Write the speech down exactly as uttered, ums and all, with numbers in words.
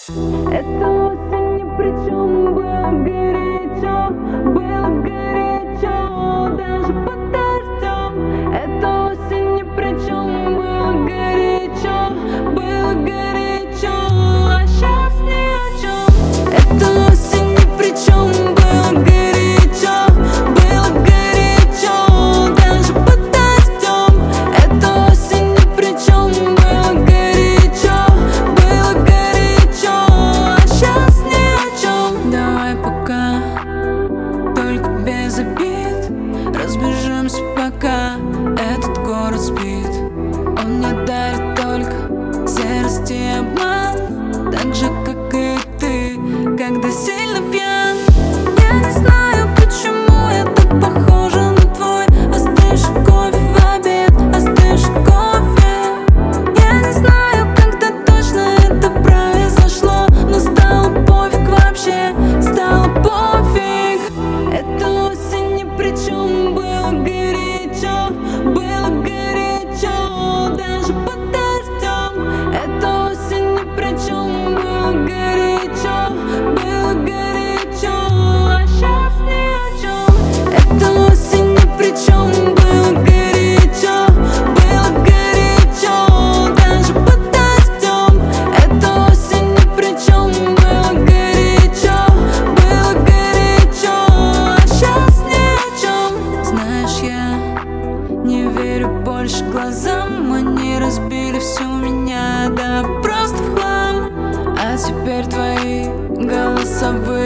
Это осень ни при чем, было горячо, было горячо, даже под дождем. Это осень ни при чем, было горячо, было горячо, а сейчас ни о чем. Это осень ни при чем, было горячо, было горячо, даже под дождем. Это осень ни при чем, было горячо, было горячо, а сейчас ни о чем. Давай пока, только без обид, разбежимся пока этот город спит. Он мне дарит только серость и обман, так же как и ты, когда сильно пьян. Я не знаю, почему я так похожа на твой остывший кофе в обед, остывший кофе. Я не знаю, когда точно это произошло, но стало пофиг вообще, стало пофиг. Это осень ни при чем, было горячо, было горячо, даже под дождем. Это осень ни при чем, было горячо, было горячо, а сейчас ни о чем. Это осень ни при чем, было горячо, было горячо, даже под дождем. Это осень ни при чем, было горячо, было горячо, а сейчас ни о чем. Знаешь, я не верю больше глазам, они разбили всю меня, да просто в хлам. А теперь твои голосовые